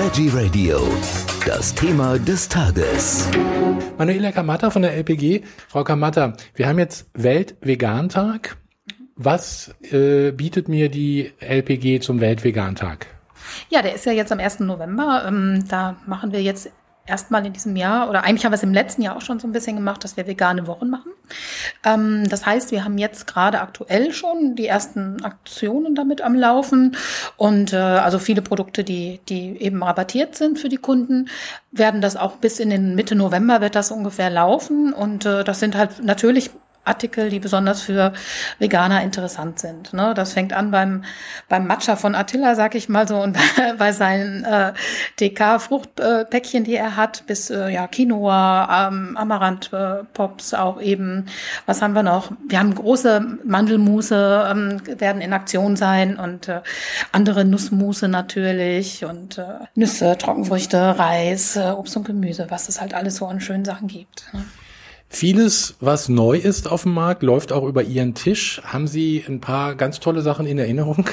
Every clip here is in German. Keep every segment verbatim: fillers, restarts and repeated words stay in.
Veggie Radio, das Thema des Tages. Manuela Kamatta von der L P G. Frau Kamatta, wir haben jetzt Weltvegan-Tag. Was äh, bietet mir die L P G zum Weltvegan-Tag? Ja, der ist ja jetzt am ersten November. Ähm, da machen wir jetzt erstmal in diesem Jahr, oder eigentlich haben wir es im letzten Jahr auch schon so ein bisschen gemacht, dass wir vegane Wochen machen. Ähm, das heißt, wir haben jetzt gerade aktuell schon die ersten Aktionen damit am Laufen und äh, also viele Produkte, die die eben rabattiert sind für die Kunden, werden das auch bis in den Mitte November wird das ungefähr laufen und äh, das sind halt natürlich Artikel, die besonders für Veganer interessant sind. Ne? Das fängt an beim beim Matcha von Attila, sag ich mal so, und bei seinen äh, D K-Fruchtpäckchen, äh, die er hat, bis äh, ja Quinoa, ähm, Amaranth-Pops auch eben. Was haben wir noch? Wir haben große Mandelmusse, ähm, werden in Aktion sein und äh, andere Nussmusse natürlich und äh, Nüsse, Trockenfrüchte, Reis, äh, Obst und Gemüse, was es halt alles so an schönen Sachen gibt. Ne? Vieles, was neu ist auf dem Markt, läuft auch über Ihren Tisch. Haben Sie ein paar ganz tolle Sachen in Erinnerung?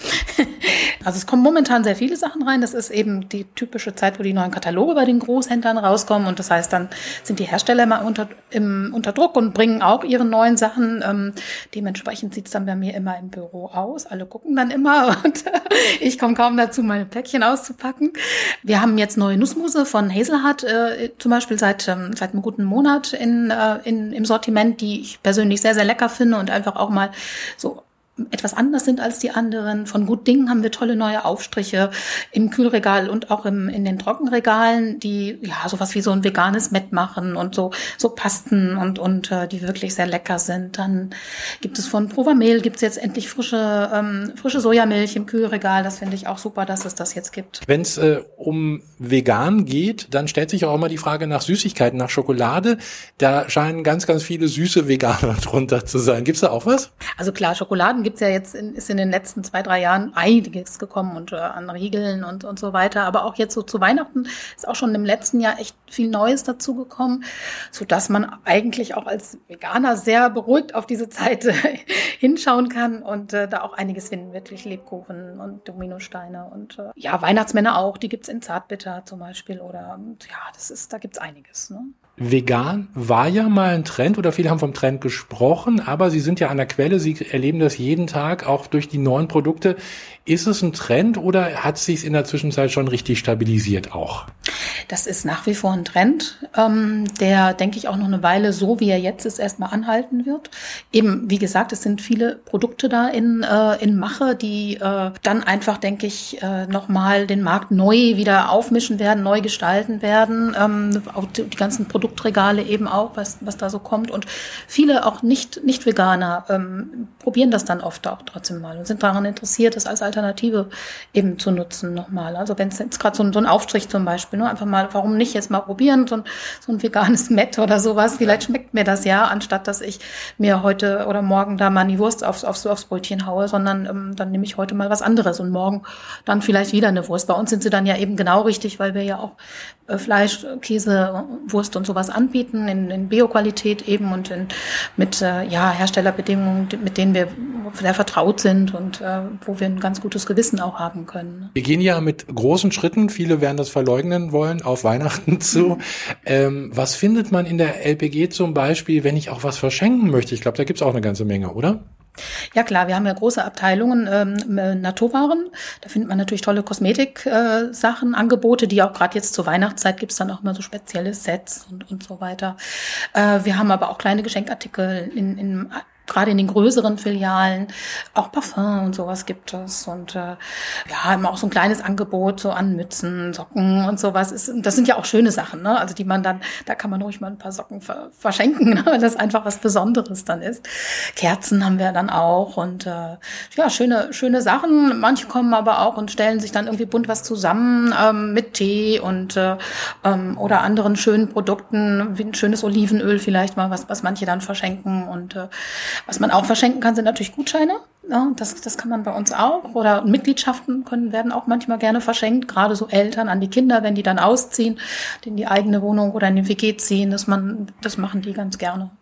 Also es kommen momentan sehr viele Sachen rein. Das ist eben die typische Zeit, wo die neuen Kataloge bei den Großhändlern rauskommen. Und das heißt, dann sind die Hersteller mal unter, im, unter Druck und bringen auch ihre neuen Sachen. Ähm, dementsprechend sieht's dann bei mir immer im Büro aus. Alle gucken dann immer und ich komme kaum dazu, meine Päckchen auszupacken. Wir haben jetzt neue Nussmusse von Hazelnut äh, zum Beispiel seit ähm, seit einem guten Monat in, äh, in im Sortiment, die ich persönlich sehr, sehr lecker finde und einfach auch mal so etwas anders sind als die anderen. Von Gut Ding haben wir tolle neue Aufstriche im Kühlregal und auch im, in den Trockenregalen, die ja sowas wie so ein veganes Mett machen und so so Pasten und und äh, die wirklich sehr lecker sind. Dann gibt es von Provamel gibt's jetzt endlich frische ähm, frische Sojamilch im Kühlregal. Das finde ich auch super, dass es das jetzt gibt. Wenn es äh, um vegan geht, dann stellt sich auch immer die Frage nach Süßigkeiten, nach Schokolade. Da scheinen ganz ganz viele süße Veganer drunter zu sein. Gibt's da auch was? Also klar, Schokoladen gibt's ja jetzt, in, ist in den letzten zwei, drei Jahren einiges gekommen und äh, an Riegeln und, und so weiter. Aber auch jetzt so zu Weihnachten ist auch schon im letzten Jahr echt viel Neues dazugekommen, sodass man eigentlich auch als Veganer sehr beruhigt auf diese Zeit äh, hinschauen kann und äh, da auch einiges finden, wirklich Lebkuchen und Dominosteine und äh, ja, Weihnachtsmänner auch, die gibt's in Zartbitter zum Beispiel oder und, ja, das ist, da gibt's einiges, ne? Vegan war ja mal ein Trend oder viele haben vom Trend gesprochen, aber Sie sind ja an der Quelle, Sie erleben das jeden Tag, auch durch die neuen Produkte. Ist es ein Trend oder hat es sich in der Zwischenzeit schon richtig stabilisiert auch? Das ist nach wie vor ein Trend, ähm, der, denke ich, auch noch eine Weile, so wie er jetzt ist, erstmal anhalten wird. Eben, wie gesagt, es sind viele Produkte da in, äh, in Mache, die äh, dann einfach, denke ich, äh, nochmal den Markt neu wieder aufmischen werden, neu gestalten werden. Ähm, auch die, die ganzen Produktregale eben auch, was, was da so kommt. Und viele auch nicht, nicht Veganer ähm, probieren das dann oft auch trotzdem mal und sind daran interessiert, das als Alternative eben zu nutzen nochmal. Also wenn es jetzt gerade so, so ein Aufstrich zum Beispiel, ne, einfach mal, warum nicht jetzt mal probieren, so ein, so ein veganes Mett oder sowas, vielleicht schmeckt mir das ja, anstatt dass ich mir heute oder morgen da mal die Wurst aufs, aufs, aufs Brötchen haue, sondern ähm, dann nehme ich heute mal was anderes und morgen dann vielleicht wieder eine Wurst. Bei uns sind sie dann ja eben genau richtig, weil wir ja auch äh, Fleisch, Käse, Wurst und sowas anbieten, in, in Bio-Qualität eben und in, mit äh, ja, Herstellerbedingungen, mit denen wir sehr vertraut sind und äh, wo wir ein ganz gutes Gewissen auch haben können. Wir gehen ja mit großen Schritten, viele werden das verleugnen wollen, auf Weihnachten zu. Mhm. Ähm, was findet man in der L P G zum Beispiel, wenn ich auch was verschenken möchte? Ich glaube, da gibt's auch eine ganze Menge, oder? Ja klar, wir haben ja große Abteilungen, ähm, Naturwaren. Da findet man natürlich tolle Kosmetik-Sachen, äh, Angebote, die auch gerade jetzt zur Weihnachtszeit gibt's dann auch immer so spezielle Sets und, und so weiter. Äh, wir haben aber auch kleine Geschenkartikel in, in gerade in den größeren Filialen, auch Parfum und sowas gibt es und äh, ja, immer auch so ein kleines Angebot so an Mützen, Socken und sowas. Ist, das sind ja auch schöne Sachen, ne? Also die man dann, da kann man ruhig mal ein paar Socken ver- verschenken, ne? Weil das einfach was Besonderes dann ist. Kerzen haben wir dann auch und äh, ja, schöne schöne Sachen. Manche kommen aber auch und stellen sich dann irgendwie bunt was zusammen ähm, mit Tee und äh, ähm, oder anderen schönen Produkten, wie ein schönes Olivenöl vielleicht mal, was was manche dann verschenken und äh, was man auch verschenken kann, sind natürlich Gutscheine. Ja, das, das kann man bei uns auch. Oder Mitgliedschaften können, werden auch manchmal gerne verschenkt. Gerade so Eltern an die Kinder, wenn die dann ausziehen, in die eigene Wohnung oder in die W G ziehen. Das, man, das machen die ganz gerne.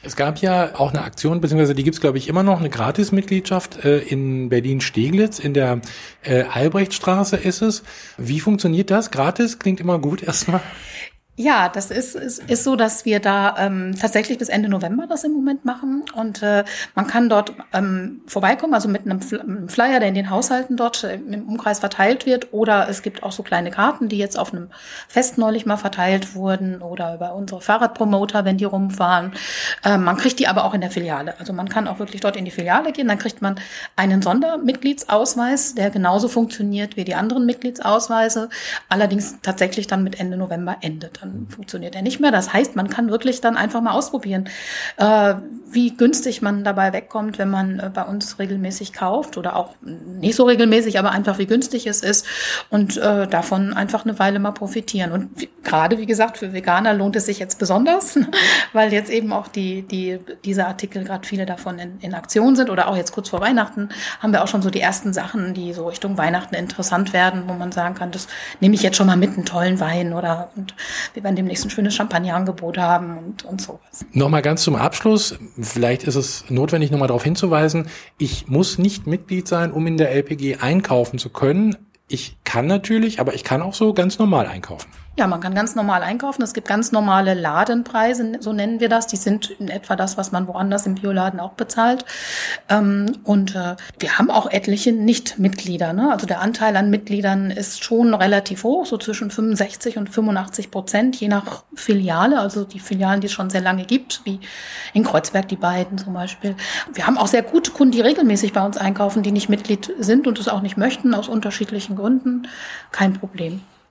Es gab ja auch eine Aktion, beziehungsweise die gibt's glaube ich immer noch, eine Gratismitgliedschaft äh, in Berlin-Steglitz, in der äh, Albrechtstraße ist es. Wie funktioniert das? Gratis klingt immer gut erstmal. Ja, das ist, ist, ist so, dass wir da ähm, tatsächlich bis Ende November das im Moment machen und äh, man kann dort ähm, vorbeikommen, also mit einem, Fl- einem Flyer, der in den Haushalten dort äh, im Umkreis verteilt wird, oder es gibt auch so kleine Karten, die jetzt auf einem Fest neulich mal verteilt wurden oder über unsere Fahrradpromoter, wenn die rumfahren. Äh, man kriegt die aber auch in der Filiale, also man kann auch wirklich dort in die Filiale gehen, dann kriegt man einen Sondermitgliedsausweis, der genauso funktioniert wie die anderen Mitgliedsausweise, allerdings tatsächlich dann mit Ende November endet. Dann funktioniert er nicht mehr. Das heißt, man kann wirklich dann einfach mal ausprobieren, äh, wie günstig man dabei wegkommt, wenn man äh, bei uns regelmäßig kauft oder auch nicht so regelmäßig, aber einfach wie günstig es ist und äh, davon einfach eine Weile mal profitieren. Und wie, gerade, wie gesagt, für Veganer lohnt es sich jetzt besonders, weil jetzt eben auch die, die, diese Artikel, gerade viele davon in, in Aktion sind oder auch jetzt kurz vor Weihnachten haben wir auch schon so die ersten Sachen, die so Richtung Weihnachten interessant werden, wo man sagen kann, das nehme ich jetzt schon mal mit, einen tollen Wein oder und wir werden demnächst ein schönes Champagnerangebot haben und, und sowas. Nochmal ganz zum Abschluss, vielleicht ist es notwendig, nochmal darauf hinzuweisen, ich muss nicht Mitglied sein, um in der L P G einkaufen zu können. Ich kann natürlich, aber ich kann auch so ganz normal einkaufen. Ja, man kann ganz normal einkaufen. Es gibt ganz normale Ladenpreise, so nennen wir das. Die sind in etwa das, was man woanders im Bioladen auch bezahlt. Ähm, und äh, wir haben auch etliche Nicht-Mitglieder, ne? Also der Anteil an Mitgliedern ist schon relativ hoch, so zwischen fünfundsechzig und fünfundachtzig Prozent, je nach Filiale. Also die Filialen, die es schon sehr lange gibt, wie in Kreuzberg die beiden zum Beispiel. Wir haben auch sehr gute Kunden, die regelmäßig bei uns einkaufen, die nicht Mitglied sind und es auch nicht möchten, aus unterschiedlichen Gründen. Kein Problem.